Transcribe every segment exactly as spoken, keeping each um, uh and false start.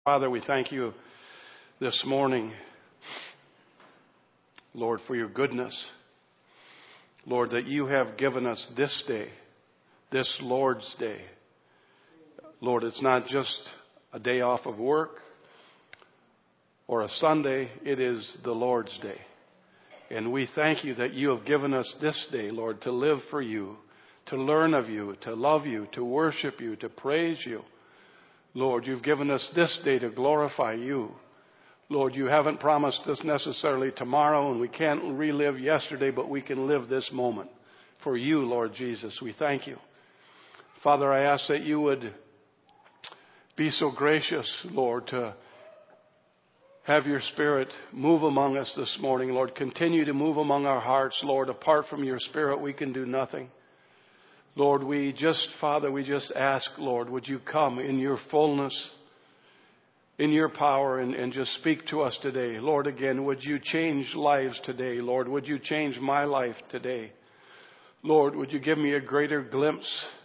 Father, we thank you this morning, Lord, for your goodness. Lord, that you have given us this day, this Lord's Day. Lord, it's not just a day off of work or a Sunday, it is the Lord's Day. And we thank you that you have given us this day, Lord, to live for you, to learn of you, to love you, to worship you, to praise you. Lord, you've given us this day to glorify you. Lord, you haven't promised us necessarily tomorrow, and we can't relive yesterday, but we can live this moment for you, Lord Jesus. We thank you. Father, I ask that you would be so gracious, Lord, to have your Spirit move among us this morning. Lord, continue to move among our hearts. Lord, apart from your Spirit, we can do nothing. Lord, we just, Father, we just ask, Lord, would you come in your fullness, in your power, and, and just speak to us today. Lord, again, would you change lives today? Lord, would you change my life today? Lord, would you give me a greater glimpse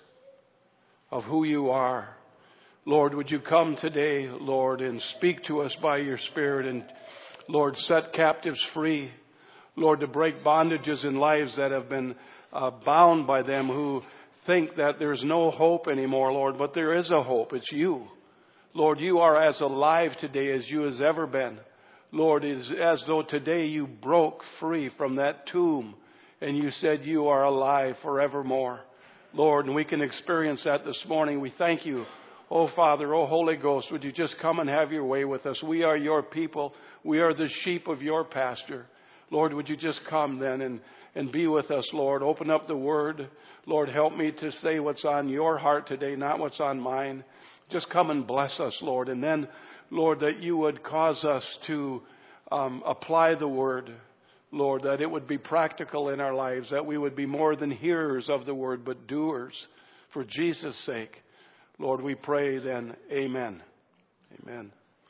of who you are? Lord, would you come today, Lord, and speak to us by your Spirit and, Lord, set captives free. Lord, to break bondages in lives that have been uh, bound by them who think that there's no hope anymore, Lord, but there is a hope. It's you. Lord, you are as alive today as you has ever been. Lord, it is as though today you broke free from that tomb and you said you are alive forevermore. Lord, and we can experience that this morning. We thank you. Oh, Father, oh, Holy Ghost, would you just come and have your way with us? We are your people. We are the sheep of your pasture. Lord, would you just come then and, and be with us, Lord. Open up the Word. Lord, help me to say what's on your heart today, not what's on mine. Just come and bless us, Lord. And then, Lord, that you would cause us to um, apply the Word, Lord, that it would be practical in our lives, that we would be more than hearers of the Word, but doers for Jesus' sake. Lord, we pray then, amen. Amen.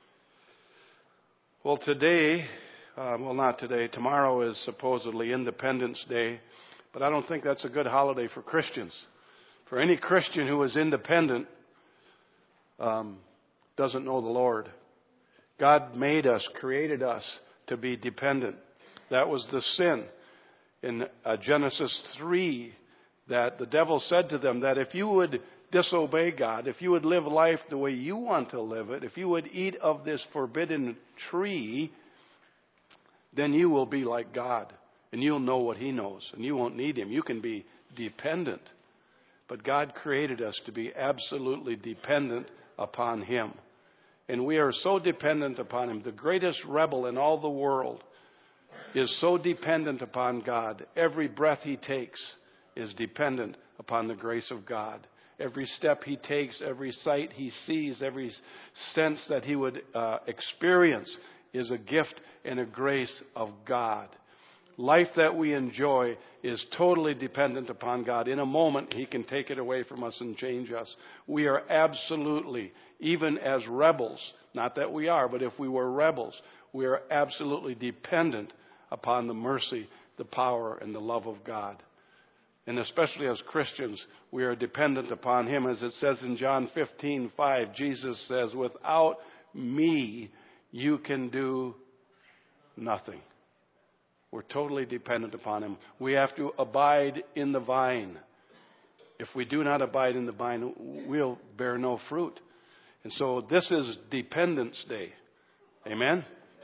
Well, today, uh, well, not today, tomorrow is supposedly Independence Day, but I don't think that's a good holiday for Christians. For any Christian who is independent um, doesn't know the Lord. God made us, created us to be dependent. That was the sin in uh, Genesis three, that the devil said to them that if you would disobey God, if you would live life the way you want to live it, if you would eat of this forbidden tree, then you will be like God, and you'll know what he knows, and you won't need him. You can be dependent. But God created us to be absolutely dependent upon him. And we are so dependent upon him. The greatest rebel in all the world is so dependent upon God. Every breath he takes is dependent upon the grace of God. Every step he takes, every sight he sees, every sense that he would uh, experience is a gift and a grace of God. Life that we enjoy is totally dependent upon God. In a moment, he can take it away from us and change us. We are absolutely, even as rebels, not that we are, but if we were rebels, we are absolutely dependent upon the mercy, the power, and the love of God. And especially as Christians, we are dependent upon him. As it says in John fifteen five, Jesus says, without me, you can do nothing. We're totally dependent upon him. We have to abide in the vine. If we do not abide in the vine, we'll bear no fruit. And so this is Dependence Day. Amen?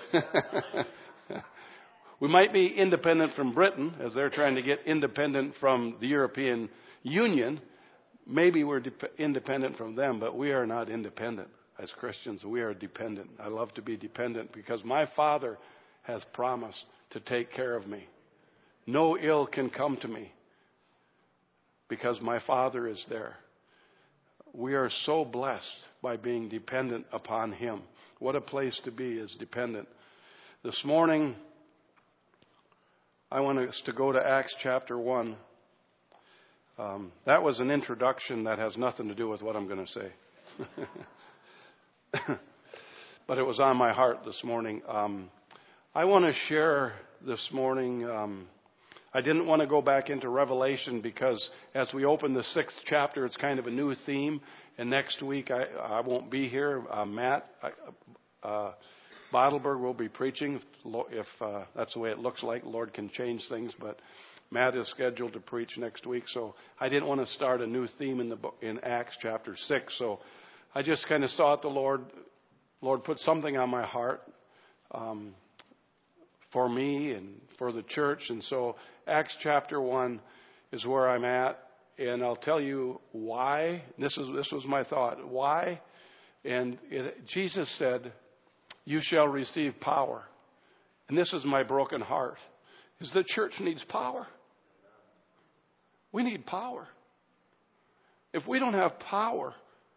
We might be independent from Britain, as they're trying to get independent from the European Union. Maybe we're de- independent from them, but we are not independent. As Christians, we are dependent. I love to be dependent because my Father has promised to take care of me. No ill can come to me because my Father is there. We are so blessed by being dependent upon him. What a place to be as dependent. This morning, I want us to go to Acts chapter one. Um, that was an introduction that has nothing to do with what I'm going to say. But it was on my heart this morning. Um, I want to share this morning um, I didn't want to go back into Revelation because as we open the sixth chapter, it's kind of a new theme. And next week, I, I won't be here. Uh, Matt uh, Bottleberg will be preaching. If uh, that's the way it looks like, the Lord can change things. But Matt is scheduled to preach next week. So I didn't want to start a new theme in the book, in Acts chapter six. So I just kind of sought the Lord. Lord put something on my heart. Um, for me and for the church. And so Acts chapter one is where I'm at. And I'll tell you why. This is this was my thought. Why? And it, Jesus said, you shall receive power. And this is my broken heart, is the church needs power. We need power. If we don't have power,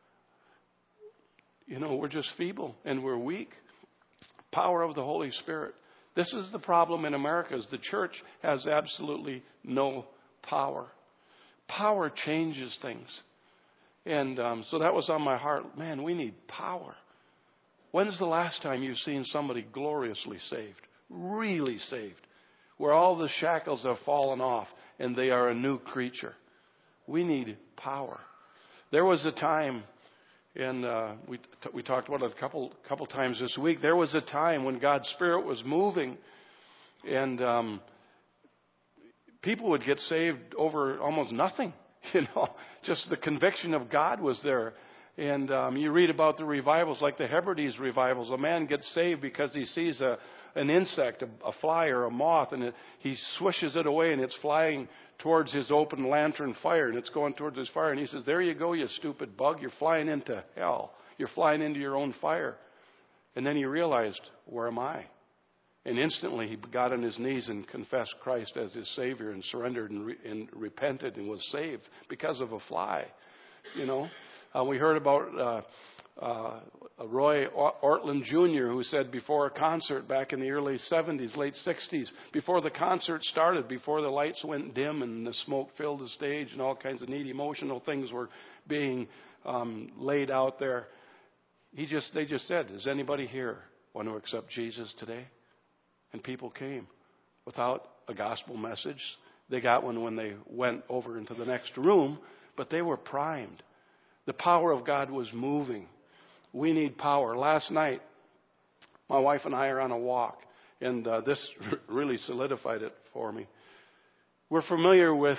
you know, we're just feeble and we're weak. Power of the Holy Spirit. This is the problem in America, is the church has absolutely no power. Power changes things. And um, so that was on my heart. Man, we need power. When's the last time you've seen somebody gloriously saved, really saved, where all the shackles have fallen off and they are a new creature? We need power. There was a time, and uh, we t- we talked about it a couple couple times this week. There was a time when God's Spirit was moving, and um, people would get saved over almost nothing. You know, just the conviction of God was there. And um, you read about the revivals, like the Hebrides revivals. A man gets saved because he sees a an insect, a, a fly or a moth, and it, he swishes it away, and it's flying towards his open lantern fire, and it's going towards his fire. And he says, there you go, you stupid bug. You're flying into hell. You're flying into your own fire. And then he realized, where am I? And instantly he got on his knees and confessed Christ as his Savior and surrendered and, re- and repented and was saved because of a fly. You know, uh, we heard about uh, uh, Roy Ortland Junior who said before a concert back in the early seventies, late sixties, before the concert started, before the lights went dim and the smoke filled the stage and all kinds of neat emotional things were being um, laid out there, he just they just said, does anybody here want to accept Jesus today? And people came without a gospel message. They got one when they went over into the next room, but they were primed. The power of God was moving. We need power. Last night, my wife and I are on a walk, and uh, this really solidified it for me. We're familiar with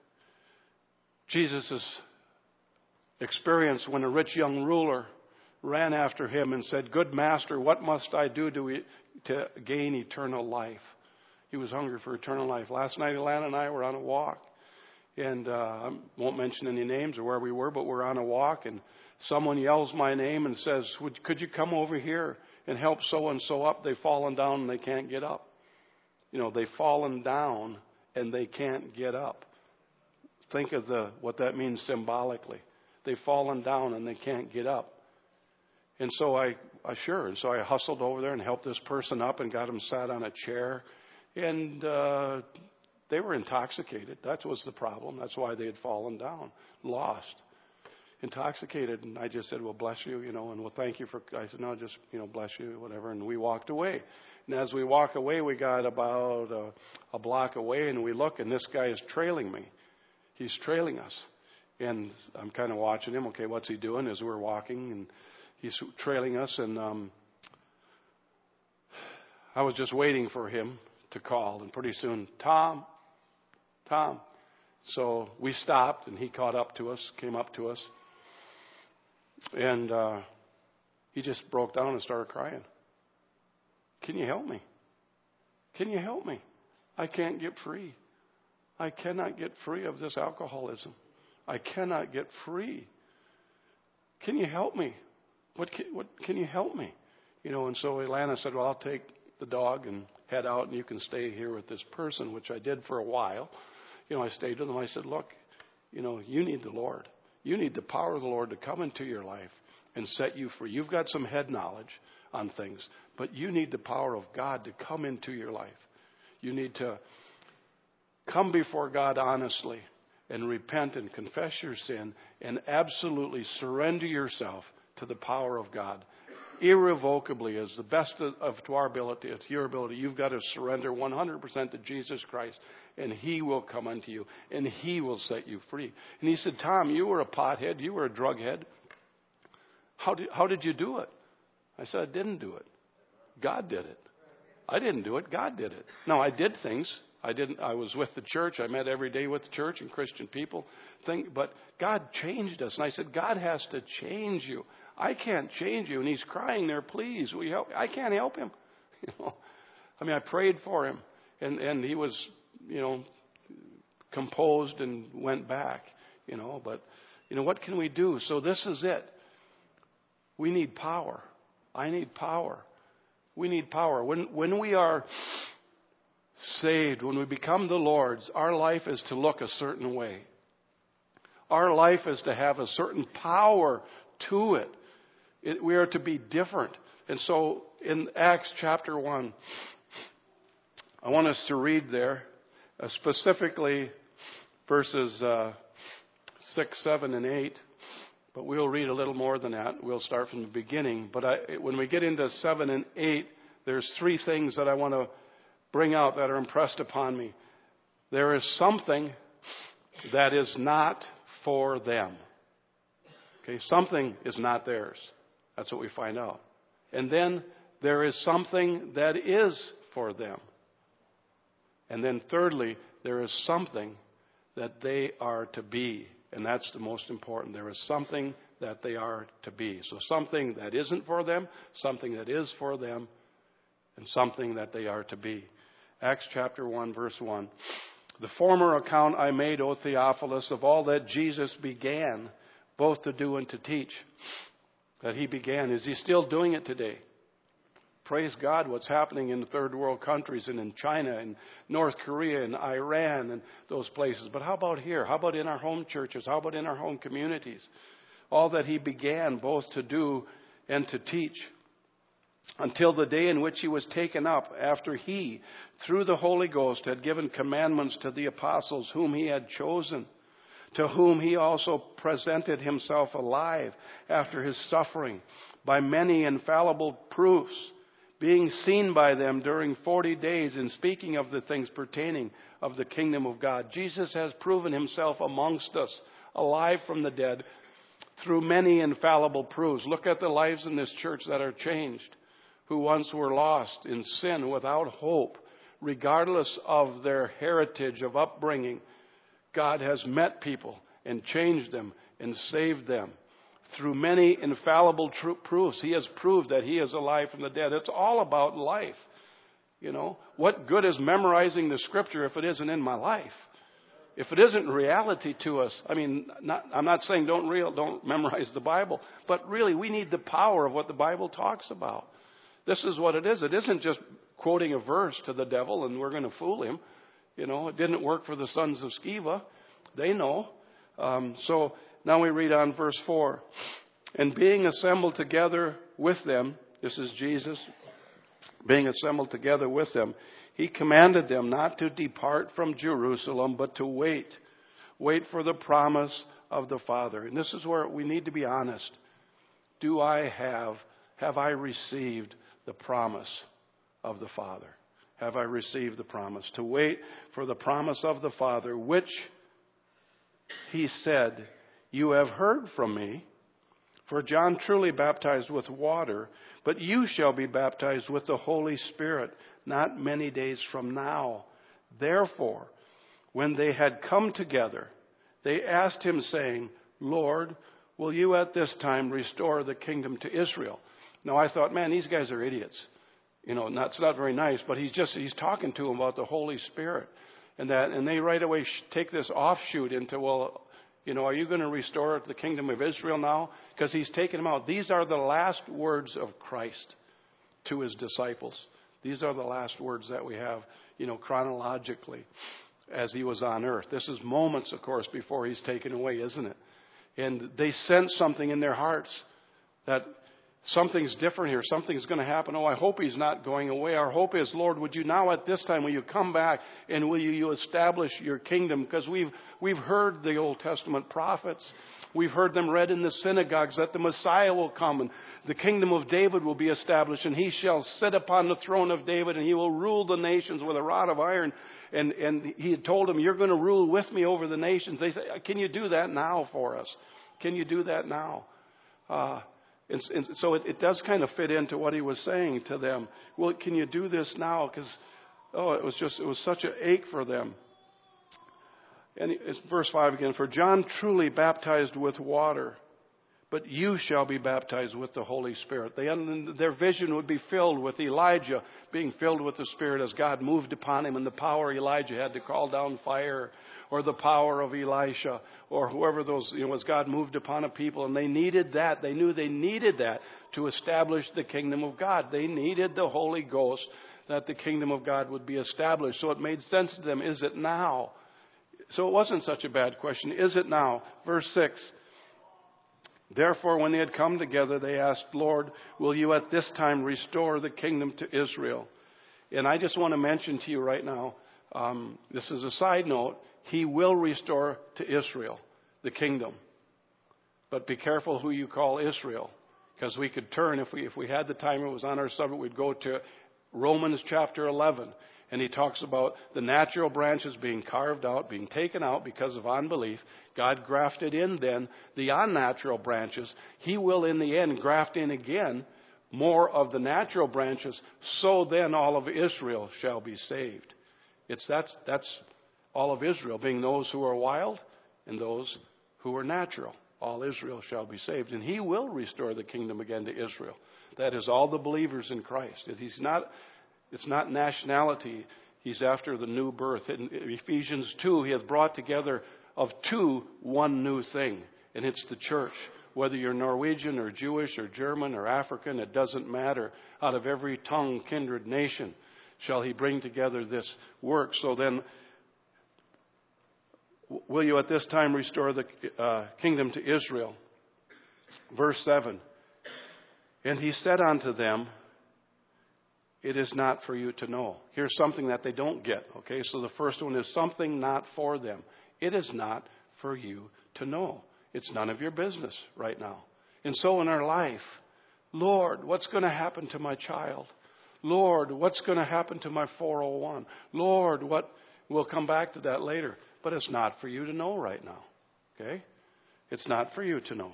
Jesus' experience when a rich young ruler ran after him and said, good master, what must I do to, to gain eternal life? He was hungry for eternal life. Last night, Alana and I were on a walk. And uh, I won't mention any names or where we were, but we're on a walk. And someone yells my name and says, Would, could you come over here and help so-and-so up? They've fallen down and they can't get up. You know, they've fallen down and they can't get up. Think of the what that means symbolically. They've fallen down and they can't get up. And so I, I sure, and so I hustled over there and helped this person up and got him sat on a chair. And uh, they were intoxicated. That was the problem. That's why they had fallen down, lost, intoxicated. And I just said, well, bless you, you know, and well, thank you for, I said, no, just, you know, bless you, whatever. And we walked away. And as we walk away, we got about a, a block away and we look and this guy is trailing me. He's trailing us. And I'm kind of watching him. Okay, what's he doing as we're walking? And he's trailing us. And um, I was just waiting for him to call. And pretty soon, Tom, Tom. So we stopped and he caught up to us, came up to us. And uh, he just broke down and started crying. Can you help me? Can you help me? I can't get free. I cannot get free of this alcoholism. I cannot get free. Can you help me? What can, what can you help me? You know, and so Alana said, well, I'll take the dog and head out and you can stay here with this person, which I did for a while. You know, I stayed with them. I said, look, you know, you need the Lord. You need the power of the Lord to come into your life and set you free. You've got some head knowledge on things, but you need the power of God to come into your life. You need to come before God honestly and repent and confess your sin and absolutely surrender yourself to the power of God. irrevocably, as the best of, of to our ability, to your ability, you've got to surrender one hundred percent to Jesus Christ, and He will come unto you, and He will set you free. And he said, Tom, you were a pothead, you were a drug head. How did, how did you do it? I said, I didn't do it. God did it. I didn't do it. God did it. No, I did things. I didn't. I was with the church. I met every day with the church and Christian people. Think, but God changed us. And I said, God has to change you. I can't change you. And he's crying there, please, will you help? I can't help him. You know, I mean, I prayed for him, and, and he was, you know, composed and went back, you know. But, you know, what can we do? So this is it. We need power. I need power. We need power. When, when we are saved, when we become the Lord's, our life is to look a certain way. Our life is to have a certain power to it. It, we are to be different. And so in Acts chapter one, I want us to read there, uh, specifically verses uh, six, seven, and eight. But we'll read a little more than that. We'll start from the beginning. But I, when we get into seven and eight, there's three things that I want to bring out that are impressed upon me. There is something that is not for them. Okay, something is not theirs. That's what we find out. And then there is something that is for them. And then thirdly, there is something that they are to be. And that's the most important. There is something that they are to be. So something that isn't for them, something that is for them, and something that they are to be. Acts chapter one, verse one. The former account I made, O Theophilus, of all that Jesus began, both to do and to teach. That he began. Is he still doing it today? Praise God, what's happening in the third world countries and in China and North Korea and Iran and those places. But how about here? How about in our home churches? How about in our home communities? All that he began both to do and to teach, until the day in which he was taken up, after he, through the Holy Ghost, had given commandments to the apostles whom he had chosen, to whom he also presented himself alive after his suffering by many infallible proofs, being seen by them during forty days and speaking of the things pertaining of the kingdom of God. Jesus has proven himself amongst us, alive from the dead, through many infallible proofs. Look at the lives in this church that are changed, who once were lost in sin without hope, regardless of their heritage of upbringing. God has met people and changed them and saved them. Through many infallible tr- proofs, he has proved that he is alive from the dead. It's all about life. You know, what good is memorizing the scripture if it isn't in my life? If it isn't reality to us, I mean, not, I'm not saying don't real, don't memorize the Bible, but really we need the power of what the Bible talks about. This is what it is. It isn't just quoting a verse to the devil and we're going to fool him. You know, it didn't work for the sons of Sceva. They know. Um, so now we read on verse four. And being assembled together with them, this is Jesus, being assembled together with them, he commanded them not to depart from Jerusalem, but to wait. Wait for the promise of the Father. And this is where we need to be honest. Do I have, have I received the promise of the Father? Have I received the promise? To wait for the promise of the Father, which he said, you have heard from me. For John truly baptized with water, but you shall be baptized with the Holy Spirit not many days from now. Therefore, when they had come together, they asked him, saying, Lord, will you at this time restore the kingdom to Israel? Now I thought, man, these guys are idiots. You know, not, it's not very nice, but he's just, he's talking to them about the Holy Spirit. And that, and they right away take this offshoot into, well, you know, are you going to restore the kingdom of Israel now? Because he's taken them out. These are the last words of Christ to his disciples. These are the last words that we have, you know, chronologically as he was on earth. This is moments, of course, before he's taken away, isn't it? And they sense something in their hearts that something's different here. Something's going to happen. Oh, I hope he's not going away. Our hope is, Lord, would you now at this time, will you come back and will you, you establish your kingdom? Because we've, we've heard the Old Testament prophets. We've heard them read in the synagogues that the Messiah will come and the kingdom of David will be established and he shall sit upon the throne of David and he will rule the nations with a rod of iron. And, and he had told them, you're going to rule with me over the nations. They say, can you do that now for us? Can you do that now? Uh, And, and so it, it does kind of fit into what he was saying to them. Well, can you do this now? Because, oh, it was just, it was such an ache for them. And it's verse five again. For John truly baptized with water, but you shall be baptized with the Holy Spirit. They, their vision would be filled with Elijah being filled with the Spirit as God moved upon him, and the power Elijah had to call down fire, or the power of Elisha, or whoever those, you know, as God moved upon a people. And they needed that. They knew they needed that to establish the kingdom of God. They needed the Holy Ghost that the kingdom of God would be established. So it made sense to them. Is it now? So it wasn't such a bad question. Is it now? Verse six. Therefore, when they had come together, they asked, Lord, will you at this time restore the kingdom to Israel? And I just want to mention to you right now, um, this is a side note, he will restore to Israel the kingdom. But be careful who you call Israel, because we could turn, if we if we had the time, it was on our subject, we'd go to Romans chapter eleven. And he talks about the natural branches being carved out, being taken out because of unbelief. God grafted in then the unnatural branches. He will in the end graft in again more of the natural branches. So then all of Israel shall be saved. It's that's that's all of Israel, being those who are wild and those who are natural. All Israel shall be saved. And he will restore the kingdom again to Israel. That is all the believers in Christ. He's not... It's not nationality. He's after the new birth. In Ephesians two, he has brought together of two one new thing. And it's the church. Whether you're Norwegian or Jewish or German or African, it doesn't matter. Out of every tongue, kindred, nation shall he bring together this work. So then, will you at this time restore the uh, kingdom to Israel? Verse seven. And he said unto them, it is not for you to know. Here's something that they don't get. Okay, so the first one is something not for them. It is not for you to know. It's none of your business right now. And so in our life, Lord, what's going to happen to my child? Lord, what's going to happen to my four oh one? Lord, what? We'll come back to that later. But it's not for you to know right now. Okay? It's not for you to know.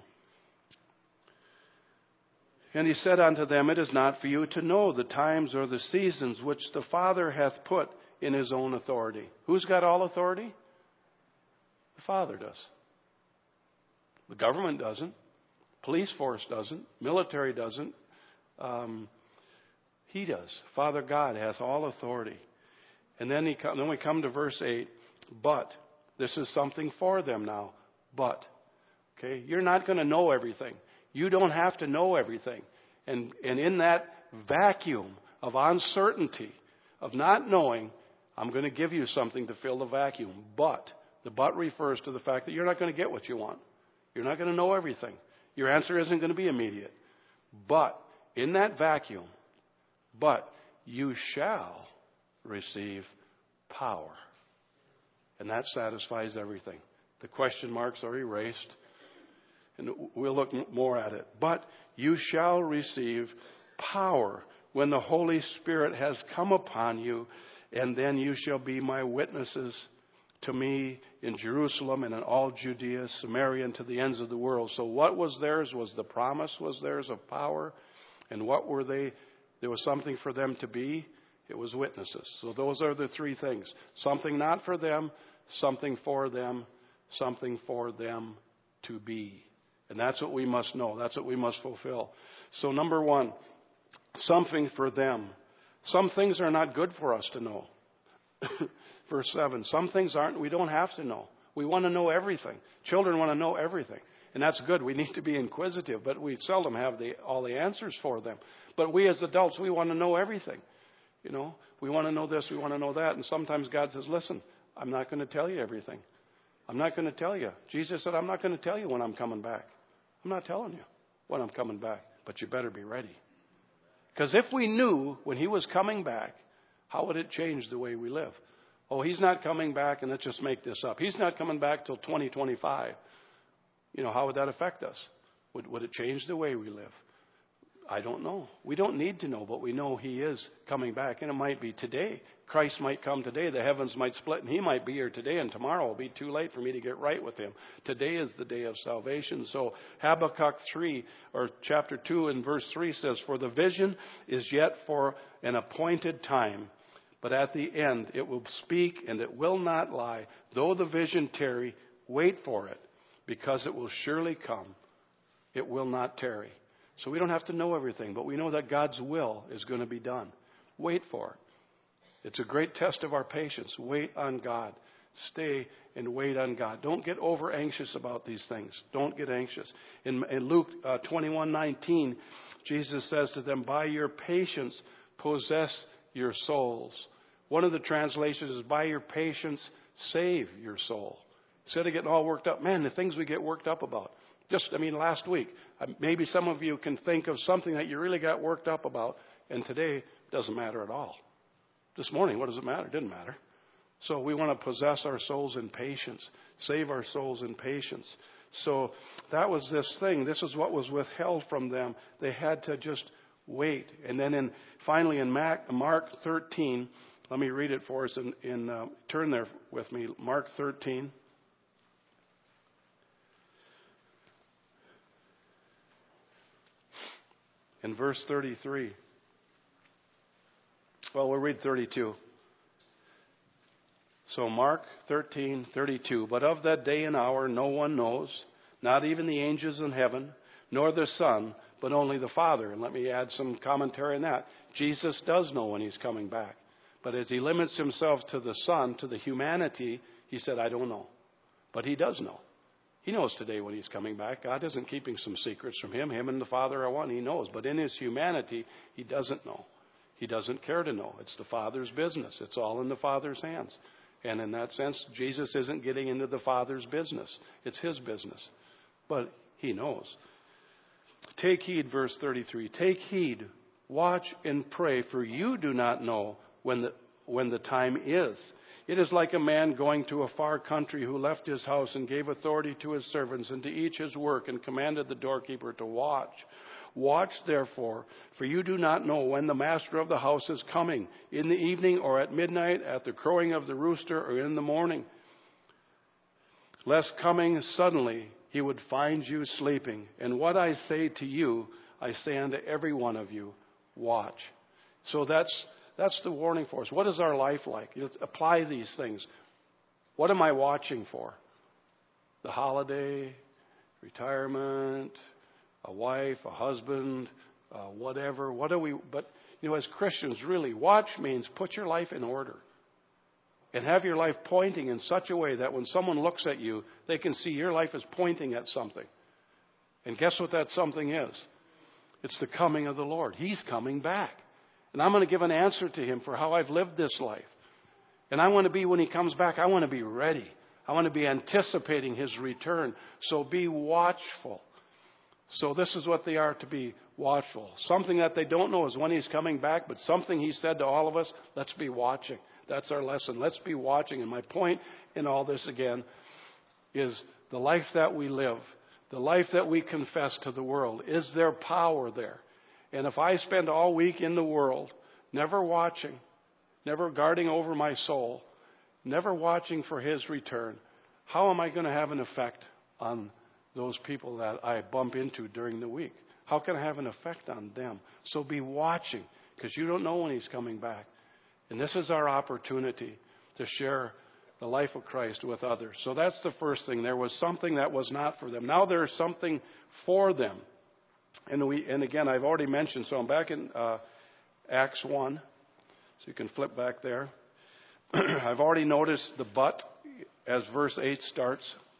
And he said unto them, it is not for you to know the times or the seasons which the Father hath put in his own authority. Who's got all authority? The Father does. The government doesn't. Police force doesn't. Military doesn't. Um, he does. Father God has all authority. And then, he come, then we come to verse eight. But, this is something for them now. But, okay, you're not going to know everything. You don't have to know everything. And, and in that vacuum of uncertainty, of not knowing, I'm going to give you something to fill the vacuum. But, the but refers to the fact that you're not going to get what you want. You're not going to know everything. Your answer isn't going to be immediate. But, in that vacuum, but you shall receive power. And that satisfies everything. The question marks are erased. And we'll look more at it. But you shall receive power when the Holy Spirit has come upon you, and then you shall be my witnesses to me in Jerusalem and in all Judea, Samaria, and to the ends of the world. So what was theirs was the promise was theirs of power. And what were they? There was something for them to be. It was witnesses. So those are the three things. Something not for them, something for them, something for them to be. And that's what we must know. That's what we must fulfill. So number one, something for them. Some things are not good for us to know. Verse seven, some things aren't, we don't have to know. We want to know everything. Children want to know everything. And that's good. We need to be inquisitive, but we seldom have the, all the answers for them. But we as adults, we want to know everything. You know, we want to know this, we want to know that. And sometimes God says, listen, I'm not going to tell you everything. I'm not going to tell you. Jesus said, I'm not going to tell you when I'm coming back. I'm not telling you when I'm coming back. but you better be ready. Because if we knew when he was coming back, how would it change the way we live? Oh, he's not coming back, and let's just make this up. He's not coming back till twenty twenty-five. You know, how would that affect us? Would, would it change the way we live? I don't know. We don't need to know, but we know he is coming back, and it might be today. Christ might come today. The heavens might split, and he might be here today, and tomorrow will be too late for me to get right with him. Today is the day of salvation. So Habakkuk three, or chapter two and verse three says, "For the vision is yet for an appointed time, but at the end it will speak, and it will not lie. Though the vision tarry, wait for it, because it will surely come. It will not tarry." So we don't have to know everything, but we know that God's will is going to be done. Wait for it. It's a great test of our patience. Wait on God. Stay and wait on God. Don't get over anxious about these things. Don't get anxious. In, in Luke uh, twenty-one nineteen, Jesus says to them, "By your patience possess your souls." One of the translations is, "By your patience save your soul." Instead of getting all worked up, man, the things we get worked up about. Just, I mean, last week, maybe some of you can think of something that you really got worked up about, and today it doesn't matter at all. This morning, what does it matter? It didn't matter. So we want to possess our souls in patience, save our souls in patience. So that was this thing. This is what was withheld from them. They had to just wait. And then in finally in Mark thirteen, let me read it for us. In, in uh, turn there with me, Mark thirteen. In verse thirty-three. Well, we'll read thirty-two. So Mark thirteen thirty-two. "But of that day and hour no one knows, not even the angels in heaven, nor the Son, but only the Father." And let me add some commentary on that. Jesus does know when he's coming back. But as he limits himself to the Son, to the humanity, he said, "I don't know." But he does know. He knows today when he's coming back. God isn't keeping some secrets from him. Him and the Father are one. He knows. But in his humanity, he doesn't know. He doesn't care to know. It's the Father's business. It's all in the Father's hands. And in that sense, Jesus isn't getting into the Father's business. It's his business. But he knows. Take heed, verse thirty-three. "Take heed, watch and pray, for you do not know when the, when the time is. It is like a man going to a far country who left his house and gave authority to his servants and to each his work and commanded the doorkeeper to watch. Watch therefore, for you do not know when the master of the house is coming, in the evening or at midnight, at the crowing of the rooster or in the morning, lest coming suddenly he would find you sleeping. And what I say to you, I say unto every one of you, watch." So that's That's the warning for us. What is our life like? Let's apply these things. What am I watching for? The holiday, retirement, a wife, a husband, uh, whatever. What do we? But you know, as Christians, really, watch means put your life in order and have your life pointing in such a way that when someone looks at you, they can see your life is pointing at something. And guess what that something is? It's the coming of the Lord. He's coming back. And I'm going to give an answer to him for how I've lived this life. And I want to be, when he comes back, I want to be ready. I want to be anticipating his return. So be watchful. So this is what they are to be watchful. Something that they don't know is when he's coming back, but something he said to all of us, let's be watching. That's our lesson. Let's be watching. And my point in all this again is the life that we live, the life that we confess to the world. Is there power there? And if I spend all week in the world, never watching, never guarding over my soul, never watching for his return, how am I going to have an effect on those people that I bump into during the week? How can I have an effect on them? So be watching, because you don't know when he's coming back. And this is our opportunity to share the life of Christ with others. So that's the first thing. There was something that was not for them. Now there is something for them. And we, and again, I've already mentioned, so I'm back in uh, Acts one. So you can flip back there. I've already noticed the but as verse eight starts.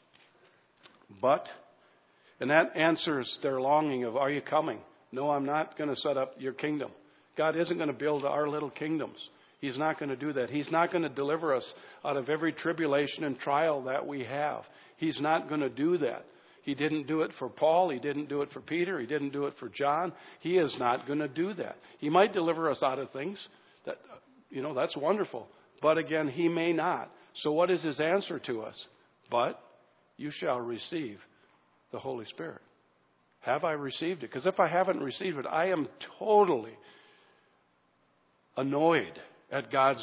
But, and that answers their longing of, are you coming? No, I'm not going to set up your kingdom. God isn't going to build our little kingdoms. He's not going to do that. He's not going to deliver us out of every tribulation and trial that we have. He's not going to do that. He didn't do it for Paul. He didn't do it for Peter. He didn't do it for John. He is not going to do that. He might deliver us out of things. That, you know, that's wonderful. But again, he may not. So what is his answer to us? But you shall receive the Holy Spirit. Have I received it? Because if I haven't received it, I am totally annoyed at God's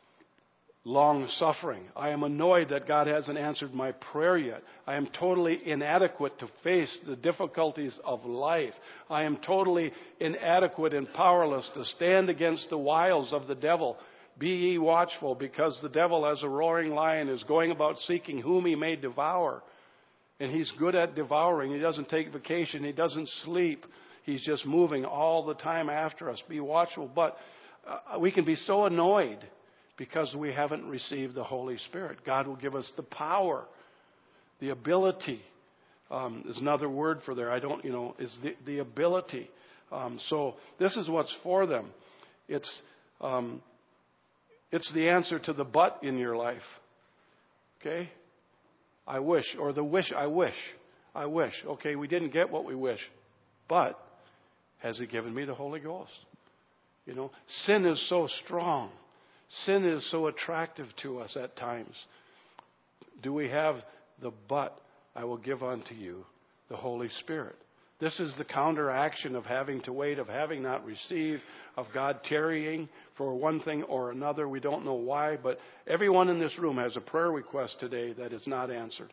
long suffering. I am annoyed that God hasn't answered my prayer yet. I am totally inadequate to face the difficulties of life. I am totally inadequate and powerless to stand against the wiles of the devil. Be ye watchful, because the devil, as a roaring lion, is going about seeking whom he may devour. And he's good at devouring. He doesn't take vacation. He doesn't sleep. He's just moving all the time after us. Be watchful. But uh, we can be so annoyed because we haven't received the Holy Spirit. God will give us the power, the ability. Um, is another word for there. I don't, you know, is the, the ability. Um, so this is what's for them. It's um, it's the answer to the but in your life. Okay? I wish, or the wish, I wish, I wish. Okay, we didn't get what we wish, but has He given me the Holy Ghost? You know, sin is so strong. Sin is so attractive to us at times. Do we have the but? I will give unto you the Holy Spirit. This is the counteraction of having to wait, of having not received, of God tarrying for one thing or another. We don't know why, but everyone in this room has a prayer request today that is not answered.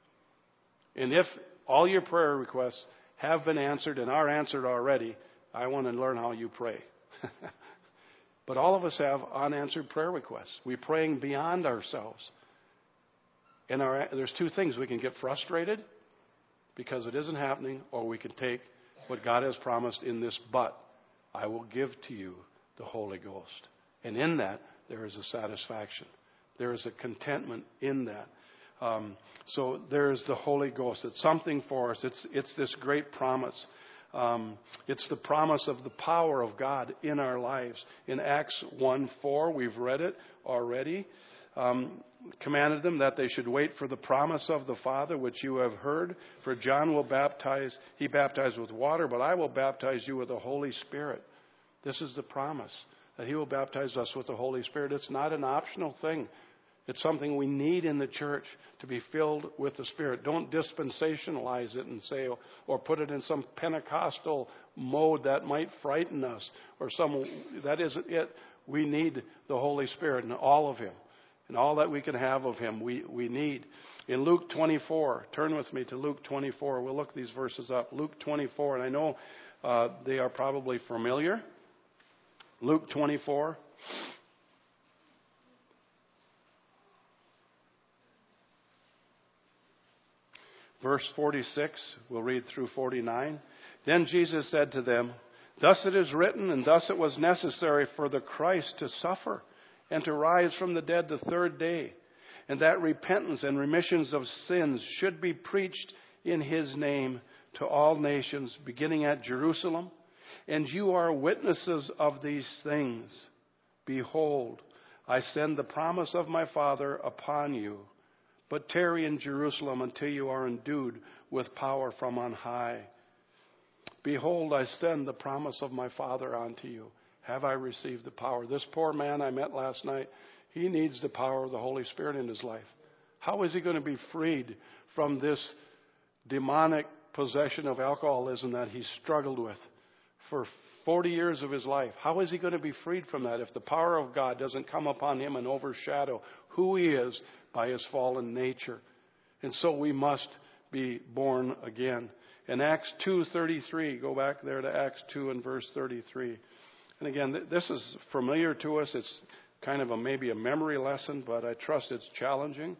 And if all your prayer requests have been answered and are answered already, I want to learn how you pray. But all of us have unanswered prayer requests. We're praying beyond ourselves. And our, there's two things. We can get frustrated because it isn't happening, or we can take what God has promised in this but. I will give to you the Holy Ghost. And in that, there is a satisfaction. There is a contentment in that. Um, so there is the Holy Ghost. It's something for us. It's, it's this great promise. Um, it's the promise of the power of God in our lives. In Acts one four, we've read it already. Um, commanded them that they should wait for the promise of the Father, which you have heard. For John will baptize, he baptized with water, but I will baptize you with the Holy Spirit. This is the promise, that he will baptize us with the Holy Spirit. It's not an optional thing. It's something we need in the church, to be filled with the Spirit. Don't dispensationalize it and say, or put it in some Pentecostal mode that might frighten us, or some, that isn't it. We need the Holy Spirit and all of him. And all that we can have of him, we, we need. In Luke twenty-four, turn with me to Luke twenty-four. We'll look these verses up. Luke twenty-four, and I know uh, they are probably familiar. Luke twenty-four. Verse forty-six, we'll read through forty-nine. Then Jesus said to them, thus it is written, and thus it was necessary for the Christ to suffer and to rise from the dead the third day, and that repentance and remissions of sins should be preached in his name to all nations, beginning at Jerusalem. And you are witnesses of these things. Behold, I send the promise of my Father upon you, but tarry in Jerusalem until you are endued with power from on high. Behold, I send the promise of my Father unto you. Have I received the power? This poor man I met last night, he needs the power of the Holy Spirit in his life. How is he going to be freed from this demonic possession of alcoholism that he struggled with for forty years of his life? How is he going to be freed from that if the power of God doesn't come upon him and overshadow who he is by his fallen nature? And so we must be born again. In Acts two thirty-three, go back there to Acts two and verse thirty-three. And again, th- this is familiar to us. It's kind of a maybe a memory lesson, but I trust it's challenging.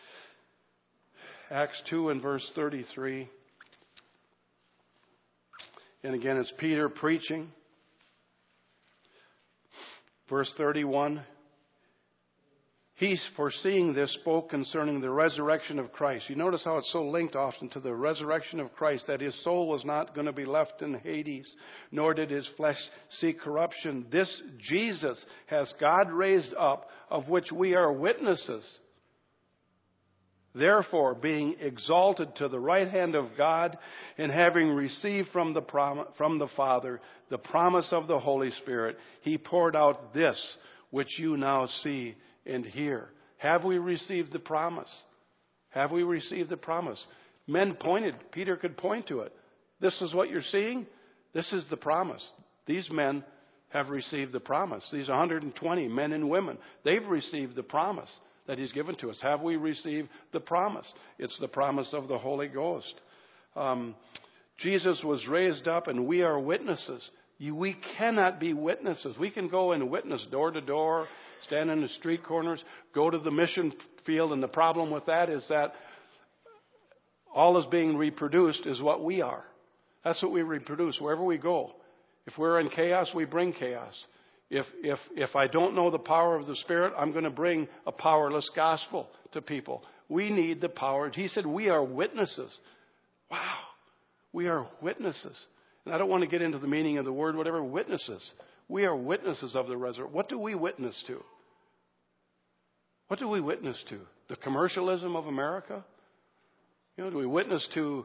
Acts two and verse thirty-three. And again, it's Peter preaching. Verse thirty-one. He, foreseeing this, spoke concerning the resurrection of Christ. You notice how it's so linked often to the resurrection of Christ, that his soul was not going to be left in Hades, nor did his flesh see corruption. This Jesus has God raised up, of which we are witnesses. Therefore, being exalted to the right hand of God, and having received from the prom- from the Father the promise of the Holy Spirit, he poured out this which you now see and hear. Have we received the promise? Have we received the promise? Men pointed, Peter could point to it. This is what you're seeing. This is the promise. These men have received the promise. These one hundred twenty men and women, they've received the promise that he's given to us. Have we received the promise? It's the promise of the Holy Ghost. Um, Jesus was raised up, and we are witnesses. You, we cannot be witnesses. We can go and witness door to door, stand in the street corners, go to the mission field, and the problem with that is that all is being reproduced is what we are. That's what we reproduce wherever we go. If we're in chaos, we bring chaos. If if if I don't know the power of the Spirit, I'm going to bring a powerless gospel to people. We need the power. He said we are witnesses. Wow. We are witnesses. And I don't want to get into the meaning of the word, whatever, witnesses. We are witnesses of the resurrection. What do we witness to? What do we witness to? The commercialism of America? You know, do we witness to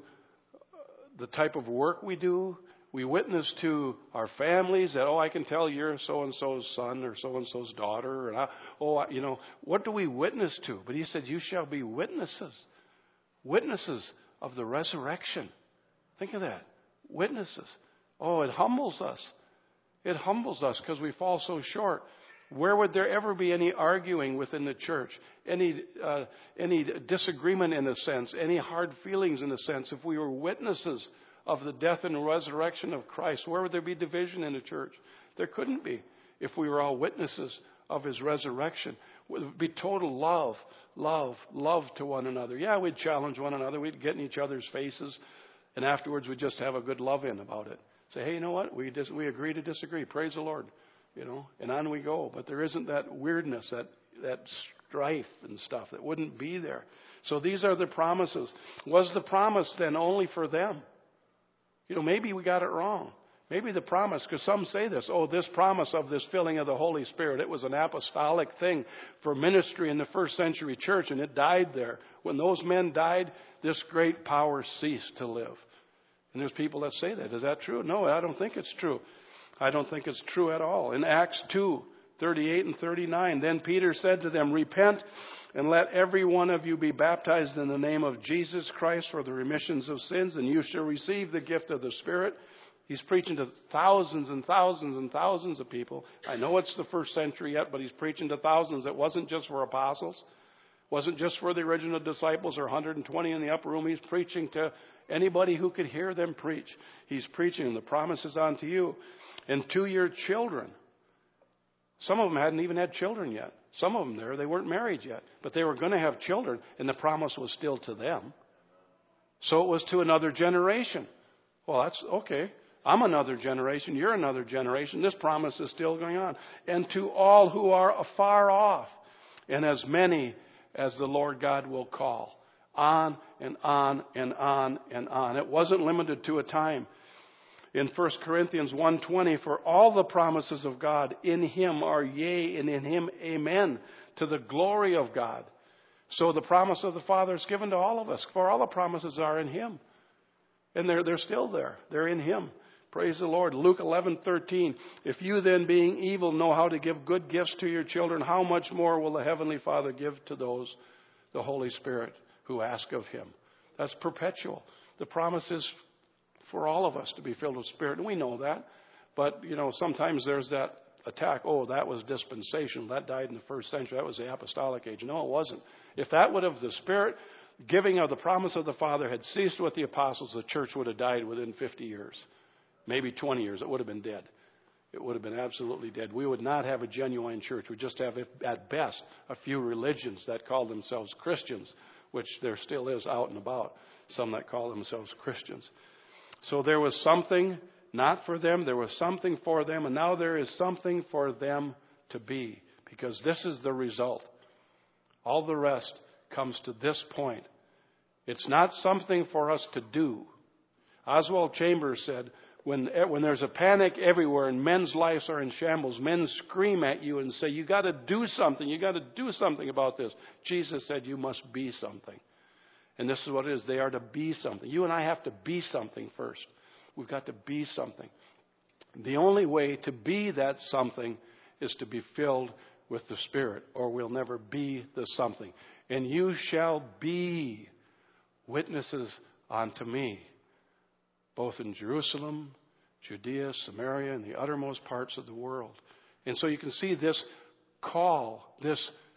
the type of work we do? We witness to our families that, oh, I can tell you're so-and-so's son or so-and-so's daughter. And I, oh, I, you know, what do we witness to? But he said, you shall be witnesses. Witnesses of the resurrection. Think of that. Witnesses. Oh, it humbles us. It humbles us because we fall so short. Where would there ever be any arguing within the church? Any uh, any disagreement in a sense? Any hard feelings in a sense? If we were witnesses of the death and resurrection of Christ, where would there be division in the church? There couldn't be if we were all witnesses of his resurrection. It would be total love, love, love to one another. Yeah, we'd challenge one another. We'd get in each other's faces. And afterwards, we'd just have a good love-in about it. Say, hey, you know what? We dis- we agree to disagree. Praise the Lord. You know, and on we go. But there isn't that weirdness, that that strife and stuff that wouldn't be there. So these are the promises. Was the promise then only for them? You know, maybe we got it wrong. Maybe the promise, because some say this, oh, this promise of this filling of the Holy Spirit, it was an apostolic thing for ministry in the first century church, and it died there. When those men died, this great power ceased to live. And there's people that say that. Is that true? No, I don't think it's true. I don't think it's true at all. In Acts two, thirty-eight and thirty-nine, then Peter said to them, repent and let every one of you be baptized in the name of Jesus Christ for the remissions of sins, and you shall receive the gift of the Spirit. He's preaching to thousands and thousands and thousands of people. I know it's the first century yet, but he's preaching to thousands. It wasn't just for apostles. It wasn't just for the original disciples or one hundred twenty in the upper room. He's preaching to anybody who could hear them preach. He's preaching, and the promise is on to you. And to your children. Some of them hadn't even had children yet. Some of them there, they weren't married yet. But they were going to have children, and the promise was still to them. So it was to another generation. Well, that's okay. I'm another generation. You're another generation. This promise is still going on. And to all who are afar off, and as many as the Lord God will call. On and on and on and on. It wasn't limited to a time. In First Corinthians one twenty, for all the promises of God in him are yea, and in him amen, to the glory of God. So the promise of the Father is given to all of us, for all the promises are in him. And they're, they're still there. They're in him. Praise the Lord. Luke eleven thirteen, if you then being evil know how to give good gifts to your children, how much more will the Heavenly Father give to those, the Holy Spirit, who ask of him? That's perpetual. The promise is for all of us to be filled with Spirit, and we know that. But, you know, sometimes there's that attack, oh, that was dispensational. That died in the first century. That was the apostolic age. No, it wasn't. If that would have, the Spirit giving of the promise of the Father had ceased with the apostles, the church would have died within fifty years. Maybe twenty years. It would have been dead. It would have been absolutely dead. We would not have a genuine church. We'd just have, at best, a few religions that call themselves Christians, which there still is out and about, some that call themselves Christians. So there was something not for them, there was something for them, and now there is something for them to be, because this is the result. All the rest comes to this point. It's not something for us to do. Oswald Chambers said, when, when there's a panic everywhere and men's lives are in shambles, men scream at you and say, you got to do something, you got to do something about this. Jesus said, you must be something. And this is what it is. They are to be something. You and I have to be something first. We've got to be something. The only way to be that something is to be filled with the Spirit, or we'll never be the something. And you shall be witnesses unto me, both in Jerusalem, Judea, Samaria, and the uttermost parts of the world. And so you can see this call, this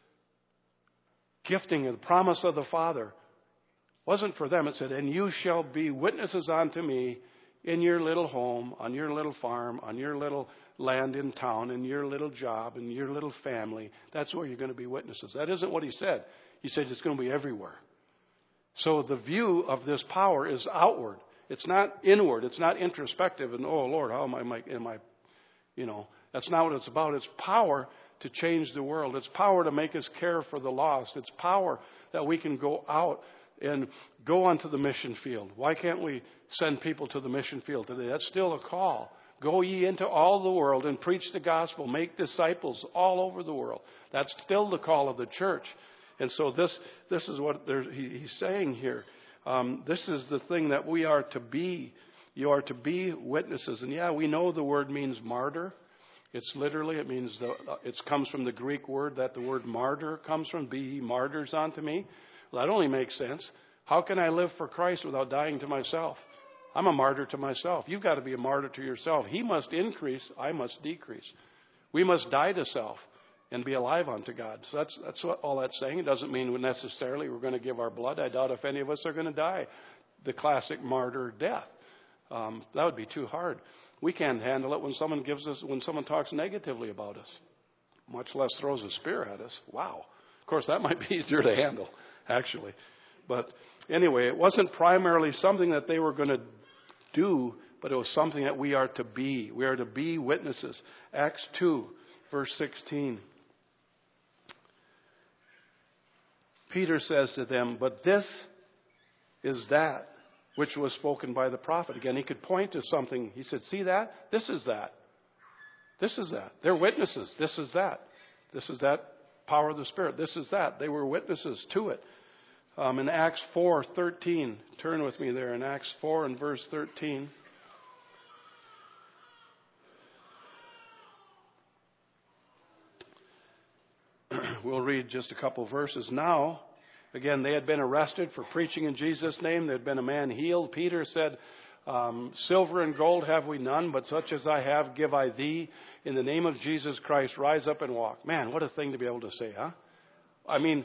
gifting and the promise of the Father wasn't for them. It said, and you shall be witnesses unto me in your little home, on your little farm, on your little land in town, in your little job, in your little family. That's where you're going to be witnesses. That isn't what he said. He said it's going to be everywhere. So the view of this power is outward. It's not inward. It's not introspective. And, oh, Lord, how am I, am I, you know, that's not what it's about. It's power to change the world. It's power to make us care for the lost. It's power that we can go out and go onto the mission field. Why can't we send people to the mission field today? That's still a call. Go ye into all the world and preach the gospel. Make disciples all over the world. That's still the call of the church. And so this this is what he, he's saying here. Um, this is the thing that we are to be. You are to be witnesses. And yeah, we know the word means martyr. It's literally, it means, the, it comes from the Greek word that the word martyr comes from. Be ye martyrs unto me. Well, that only makes sense. How can I live for Christ without dying to myself? I'm a martyr to myself. You've got to be a martyr to yourself. He must increase. I must decrease. We must die to self and be alive unto God. So that's that's what all that's saying. It doesn't mean necessarily we're going to give our blood. I doubt if any of us are going to die the classic martyr death. Um, that would be too hard. We can't handle it when someone gives us, when someone talks negatively about us, much less throws a spear at us. Wow. Of course, that might be easier to handle, actually. But anyway, it wasn't primarily something that they were going to do, but it was something that we are to be. We are to be witnesses. Acts two, verse sixteen. Peter says to them, but this is that which was spoken by the prophet. Again, he could point to something. He said, see that? This is that. This is that. They're witnesses. This is that. This is that power of the Spirit. This is that. They were witnesses to it. Um, in Acts four thirteen, turn with me there in Acts four and verse thirteen. We'll read just a couple verses. Now, again, they had been arrested for preaching in Jesus' name. There had been a man healed. Peter said, um, silver and gold have we none, but such as I have give I thee. In the name of Jesus Christ, rise up and walk. Man, what a thing to be able to say, huh? I mean,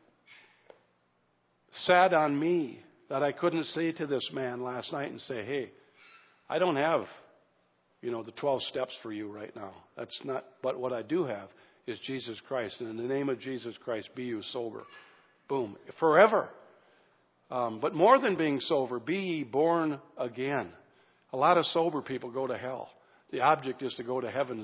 sad on me that I couldn't say to this man last night and say, hey, I don't have, you know, the twelve steps for you right now. That's not, but what I do have is Jesus Christ. And in the name of Jesus Christ, be you sober. Boom. Forever. Um, but more than being sober, be ye born again. A lot of sober people go to hell. The object is to go to heaven.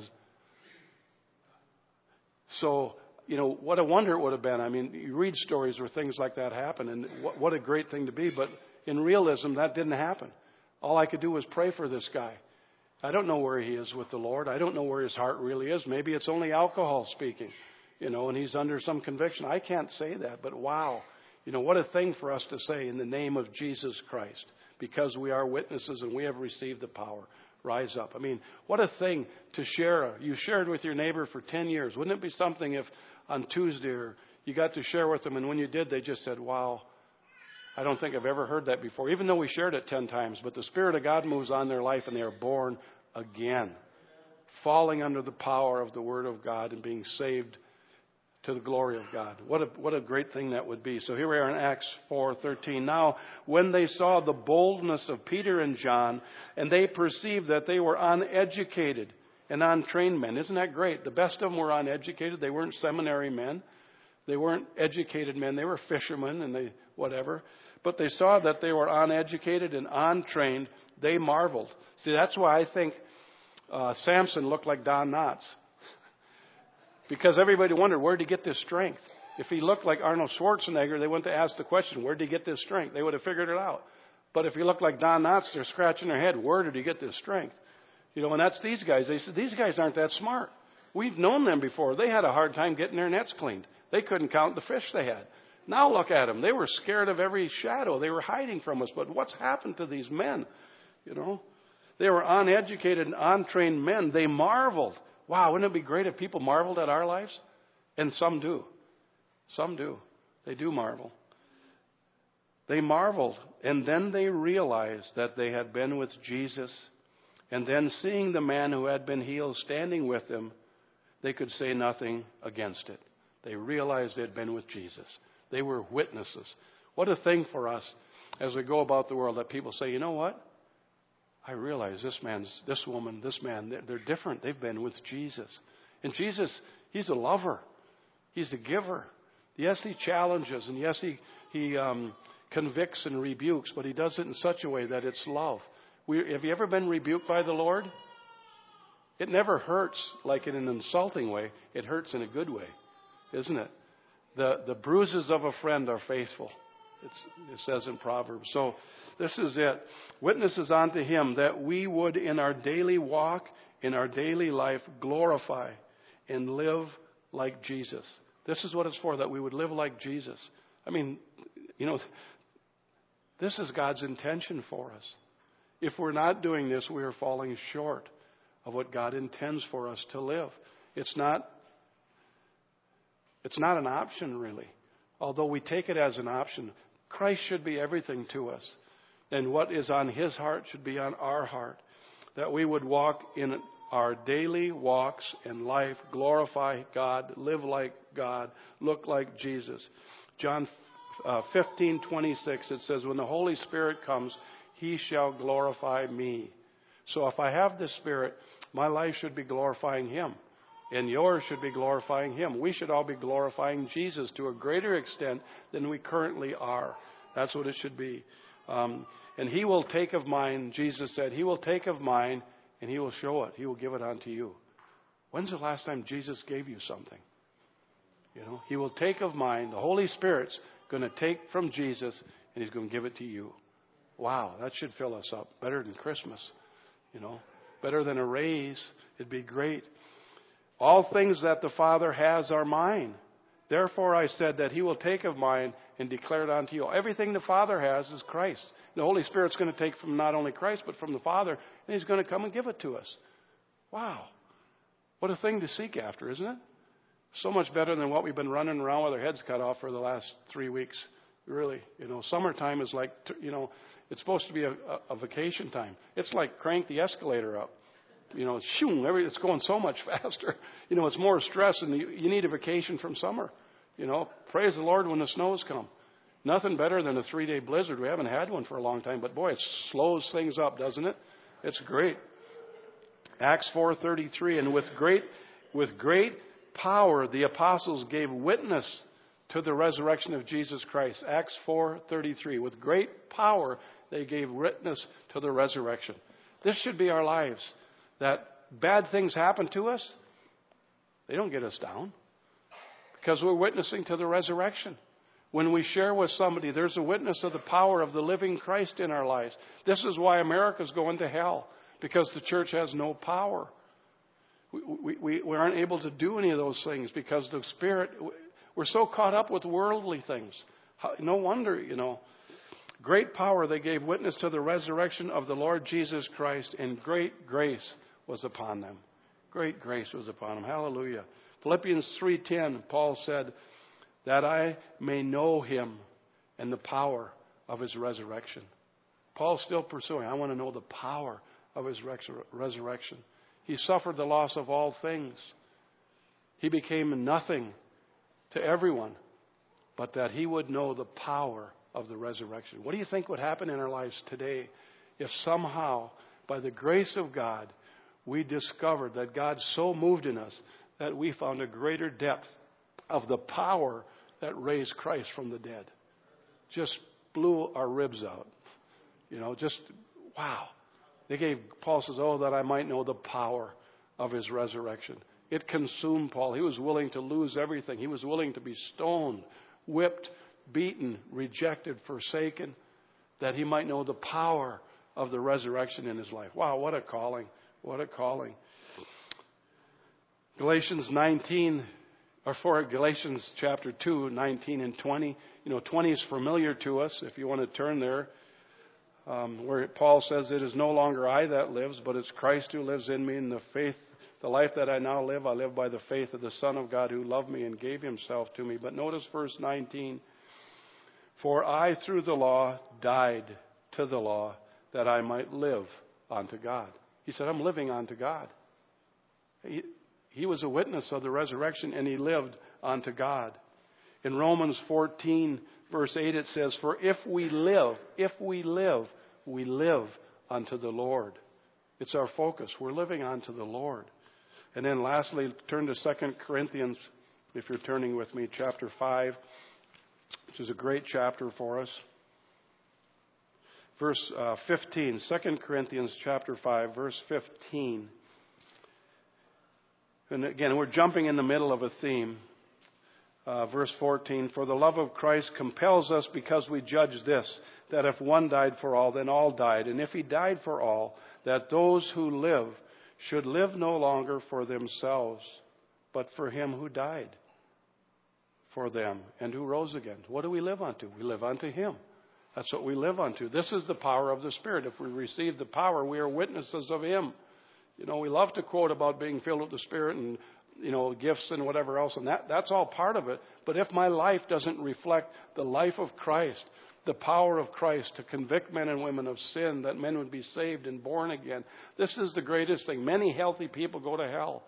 So, you know, what a wonder it would have been. I mean, you read stories where things like that happen, and what, what a great thing to be. But in realism, that didn't happen. All I could do was pray for this guy. I don't know where he is with the Lord. I don't know where his heart really is. Maybe it's only alcohol speaking, you know, and he's under some conviction. I can't say that, but wow. You know, what a thing for us to say in the name of Jesus Christ, because we are witnesses and we have received the power. Rise up. I mean, what a thing to share. You shared with your neighbor for ten years. Wouldn't it be something if on Tuesday or you got to share with them, and when you did, they just said, wow, I don't think I've ever heard that before, even though we shared it ten times. But the Spirit of God moves on their life, and they are born again, falling under the power of the Word of God and being saved to the glory of God. What a, what a great thing that would be. So here we are in Acts four thirteen. Now, when they saw the boldness of Peter and John, and they perceived that they were uneducated and untrained men. Isn't that great? The best of them were uneducated. They weren't seminary men. They weren't educated men. They were fishermen and they whatever. But they saw that they were uneducated and untrained. They marveled. See, that's why I think uh, Samson looked like Don Knotts. Because everybody wondered, where did he get this strength? If he looked like Arnold Schwarzenegger, they wouldn't have asked the question, where did he get this strength? They would have figured it out. But if he looked like Don Knotts, they're scratching their head, where did he get this strength? You know, and that's these guys. They said, these guys aren't that smart. We've known them before. They had a hard time getting their nets cleaned. They couldn't count the fish they had. Now look at them. They were scared of every shadow. They were hiding from us. But what's happened to these men? You know, they were uneducated and untrained men. They marveled. Wow, wouldn't it be great if people marveled at our lives? And some do. Some do. They do marvel. They marveled. And then they realized that they had been with Jesus. And then seeing the man who had been healed standing with them, they could say nothing against it. They realized they had been with Jesus. They were witnesses. What a thing for us as we go about the world that people say, you know what? I realize this man's, this woman, this man, they're, they're different. They've been with Jesus. And Jesus, He's a lover. He's a giver. Yes, He challenges, and yes, He, he um, convicts and rebukes, but He does it in such a way that it's love. We, have you ever been rebuked by the Lord? It never hurts like in an insulting way. It hurts in a good way, isn't it? The the bruises of a friend are faithful. It's, it says in Proverbs. So this is it. Witnesses unto Him that we would in our daily walk, in our daily life, glorify and live like Jesus. This is what it's for, that we would live like Jesus. I mean, you know, this is God's intention for us. If we're not doing this, we are falling short of what God intends for us to live. It's not, it's not an option, really. Although we take it as an option, Christ should be everything to us. And what is on His heart should be on our heart. That we would walk in our daily walks in life, glorify God, live like God, look like Jesus. John uh, fifteen twenty-six, it says, when the Holy Spirit comes, He shall glorify me. So if I have the Spirit, my life should be glorifying Him. And yours should be glorifying Him. We should all be glorifying Jesus to a greater extent than we currently are. That's what it should be. Um, and He will take of mine, Jesus said, He will take of mine and He will show it. He will give it unto you. When's the last time Jesus gave you something? You know, He will take of mine. The Holy Spirit's going to take from Jesus and He's going to give it to you. Wow, that should fill us up. Better than Christmas, you know. Better than a raise. It'd be great. All things that the Father has are mine. Therefore I said that He will take of mine and declare it unto you. Everything the Father has is Christ. The Holy Spirit's going to take from not only Christ, but from the Father, and He's going to come and give it to us. Wow. What a thing to seek after, isn't it? So much better than what we've been running around with our heads cut off for the last three weeks. Really. You know, summertime is like, you know, it's supposed to be a, a, a vacation time. It's like crank the escalator up. You know, shoo, every, it's going so much faster. You know, it's more stress, and you, you need a vacation from summer. You know, praise the Lord when the snows come. Nothing better than a three-day blizzard. We haven't had one for a long time, but boy, it slows things up, doesn't it? It's great. Acts four thirty-three, and with great, with great power the apostles gave witness to the resurrection of Jesus Christ. Acts four thirty-three. With great power they gave witness to the resurrection. This should be our lives. That bad things happen to us, they don't get us down. Because we're witnessing to the resurrection. When we share with somebody, there's a witness of the power of the living Christ in our lives. This is why America's going to hell. Because the church has no power. We, we, we, we aren't able to do any of those things because the Spirit, we're so caught up with worldly things. No wonder, you know. Great power they gave witness to the resurrection of the Lord Jesus Christ, and great grace was upon them. Great grace was upon them. Hallelujah. Philippians three ten, Paul said, that I may know Him and the power of His resurrection. Paul's still pursuing. I want to know the power of His resurrection. He suffered the loss of all things. He became nothing to everyone, but that He would know the power of the resurrection. What do you think would happen in our lives today if somehow, by the grace of God, we discovered that God so moved in us that we found a greater depth of the power that raised Christ from the dead? Just blew our ribs out. You know, just, wow. They gave, Paul says, oh, that I might know the power of His resurrection. It consumed Paul. He was willing to lose everything. He was willing to be stoned, whipped, beaten, rejected, forsaken, that he might know the power of the resurrection in his life. Wow, what a calling. What a calling. Galatians nineteen, Or for Galatians chapter two, nineteen and twenty. You know, twenty is familiar to us if you want to turn there. Um, where Paul says, it is no longer I that lives, but it's Christ who lives in me. And the faith, the life that I now live, I live by the faith of the Son of God who loved me and gave himself to me. But notice verse nineteen. For I through the law died to the law that I might live unto God. He said, I'm living unto God. He, he was a witness of the resurrection and he lived unto God. In Romans fourteen, verse eight, it says, for if we live, if we live, we live unto the Lord. It's our focus. We're living unto the Lord. And then lastly, turn to Second Corinthians, if you're turning with me, chapter five, which is a great chapter for us. Verse uh, fifteen, Second Corinthians chapter five, verse fifteen. And again, we're jumping in the middle of a theme. Uh, verse fourteen, for the love of Christ compels us because we judge this, that if one died for all, then all died. And if he died for all, that those who live should live no longer for themselves, but for him who died for them and who rose again. What do we live unto? We live unto him. That's what we live unto. This is the power of the Spirit. If we receive the power, we are witnesses of him. You know, we love to quote about being filled with the Spirit and, you know, gifts and whatever else, and that, that's all part of it. But if my life doesn't reflect the life of Christ, the power of Christ to convict men and women of sin, that men would be saved and born again, this is the greatest thing. Many healthy people go to hell.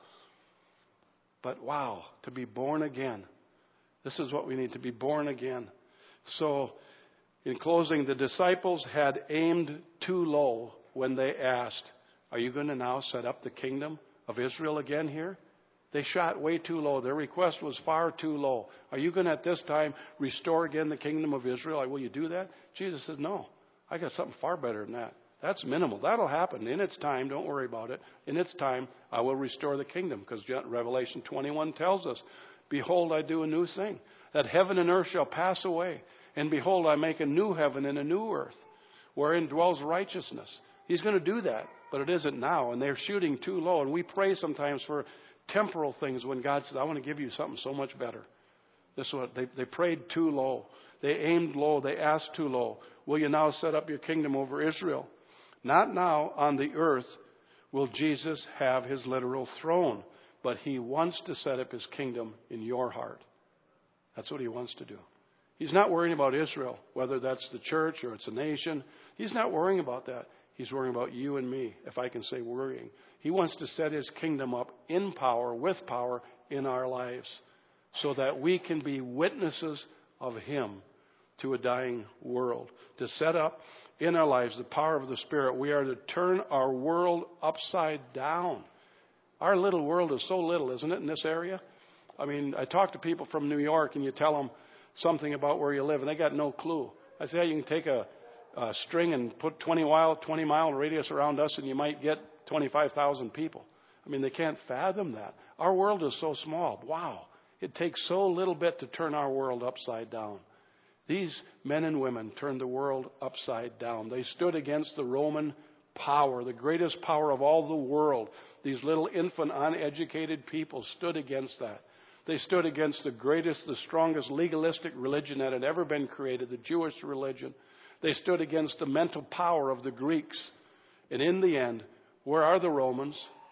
But wow, to be born again. This is what we need, to be born again. So, in closing, the disciples had aimed too low when they asked, are you going to now set up the kingdom of Israel again here? They shot way too low. Their request was far too low. Are you going to at this time restore again the kingdom of Israel? Will you do that? Jesus says, no, I got something far better than that. That's minimal. That'll happen in its time. Don't worry about it. In its time, I will restore the kingdom, because Revelation twenty-one tells us, behold, I do a new thing, that heaven and earth shall pass away. And behold, I make a new heaven and a new earth, wherein dwells righteousness. He's going to do that, but it isn't now. And they're shooting too low. And we pray sometimes for temporal things when God says, I want to give you something so much better. This is what they, they prayed too low. They aimed low. They asked too low. Will you now set up your kingdom over Israel? Not now on the earth will Jesus have his literal throne, but he wants to set up his kingdom in your heart. That's what he wants to do. He's not worrying about Israel, whether that's the church or it's a nation. He's not worrying about that. He's worrying about you and me, if I can say worrying. He wants to set his kingdom up in power, with power in our lives, so that we can be witnesses of him to a dying world. To set up in our lives the power of the Spirit, we are to turn our world upside down. Our little world is so little, isn't it, in this area? I mean, I talk to people from New York, and you tell them something about where you live, and they got no clue. I say, you can take a, a string and put twenty mile, twenty mile radius around us, and you might get twenty-five thousand people. I mean, they can't fathom that. Our world is so small. Wow. It takes so little bit to turn our world upside down. These men and women turned the world upside down. They stood against the Roman power, the greatest power of all the world. These little infant, uneducated people stood against that. They stood against the greatest, the strongest legalistic religion that had ever been created, the Jewish religion. They stood against the mental power of the Greeks. And in the end, where are the Romans?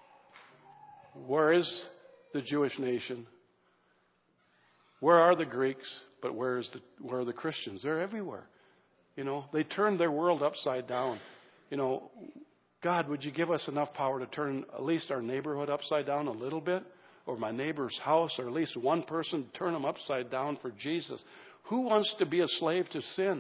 Where is the Jewish nation? Where are the Greeks? But where is the where are the Christians? They're everywhere. You know, they turned their world upside down. You know, God, would you give us enough power to turn at least our neighborhood upside down a little bit? Or my neighbor's house, or at least one person, turn them upside down for Jesus. Who wants to be a slave to sin?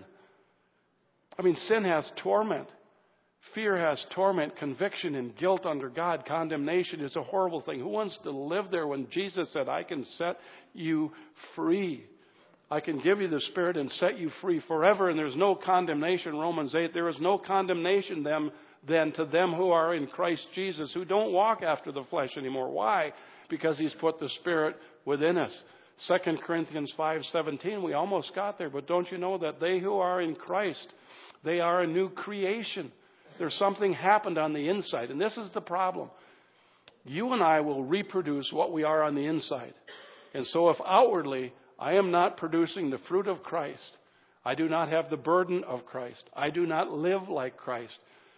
I mean, sin has torment. Fear has torment, conviction, and guilt under God. Condemnation is a horrible thing. Who wants to live there when Jesus said, I can set you free? I can give you the Spirit and set you free forever, and there's no condemnation. Romans eight, there is no condemnation them, then to them who are in Christ Jesus, who don't walk after the flesh anymore. Why? Because he's put the Spirit within us. Second Corinthians five seventeen, we almost got there, but don't you know that they who are in Christ, they are a new creation. There's something happened on the inside, and this is the problem. You and I will reproduce what we are on the inside. And so if outwardly I am not producing the fruit of Christ, I do not have the burden of Christ, I do not live like Christ,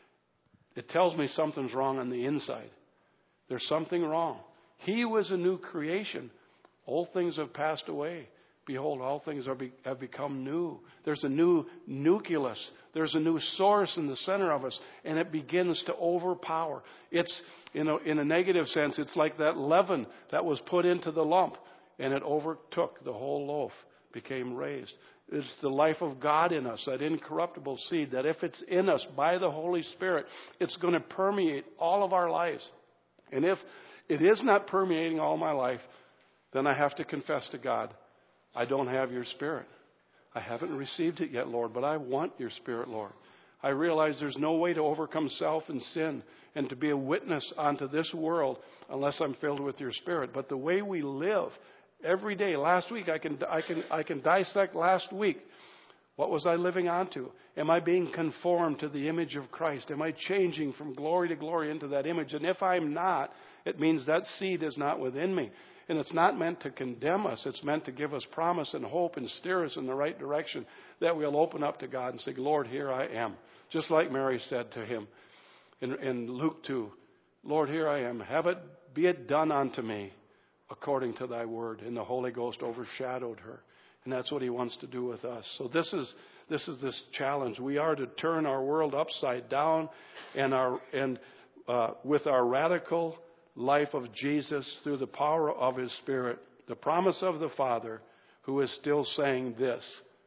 it tells me something's wrong on the inside. There's something wrong. He was a new creation. Old things have passed away. Behold, all things are be, have become new. There's a new nucleus. There's a new source in the center of us, and it begins to overpower. It's, you know, in a negative sense, it's like that leaven that was put into the lump, and it overtook the whole loaf, became raised. It's the life of God in us, that incorruptible seed, that if it's in us by the Holy Spirit, it's going to permeate all of our lives. And if it is not permeating all my life, then I have to confess to God, I don't have your Spirit. I haven't received it yet, Lord, but I want your Spirit, Lord. I realize there's no way to overcome self and sin and to be a witness onto this world unless I'm filled with your Spirit. But the way we live every day, last week, I can, I can, I can dissect last week. What was I living onto? Am I being conformed to the image of Christ? Am I changing from glory to glory into that image? And if I'm not, it means that seed is not within me. And it's not meant to condemn us. It's meant to give us promise and hope and steer us in the right direction, that we'll open up to God and say, Lord, here I am. Just like Mary said to him in, in Luke two, Lord, here I am. Have it, be it done unto me according to thy word. And the Holy Ghost overshadowed her. And that's what he wants to do with us. So this is this is this challenge. We are to turn our world upside down, and our and uh, with our radical life of Jesus through the power of his Spirit, the promise of the Father, who is still saying this,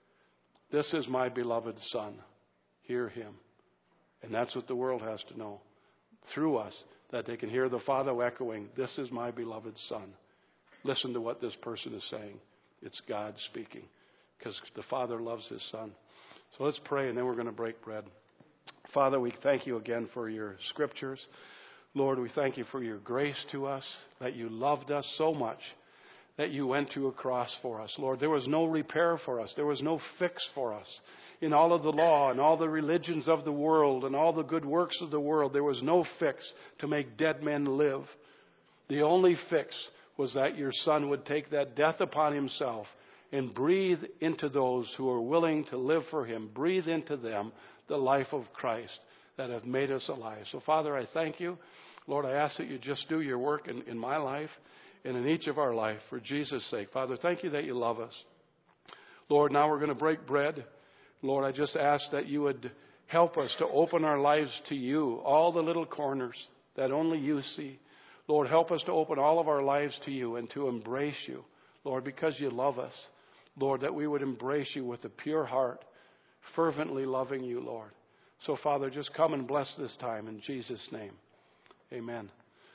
this is my beloved Son. Hear him. And that's what the world has to know through us, that they can hear the Father echoing, this is my beloved Son. Listen to what this person is saying. It's God speaking, because the Father loves his Son. So let's pray, and then we're going to break bread. Father, we thank you again for your scriptures. Lord, we thank you for your grace to us, that you loved us so much that you went to a cross for us. Lord, there was no repair for us. There was no fix for us. In all of the law and all the religions of the world and all the good works of the world, there was no fix to make dead men live. The only fix was that your Son would take that death upon himself and breathe into those who are willing to live for him, breathe into them the life of Christ that have made us alive. So, Father, I thank you. Lord, I ask that you just do your work in, in my life and in each of our life for Jesus' sake. Father, thank you that you love us. Lord, now we're going to break bread. Lord, I just ask that you would help us to open our lives to you, all the little corners that only you see. Lord, help us to open all of our lives to you and to embrace you, Lord, because you love us. Lord, that we would embrace you with a pure heart, fervently loving you, Lord. So, Father, just come and bless this time in Jesus' name. Amen.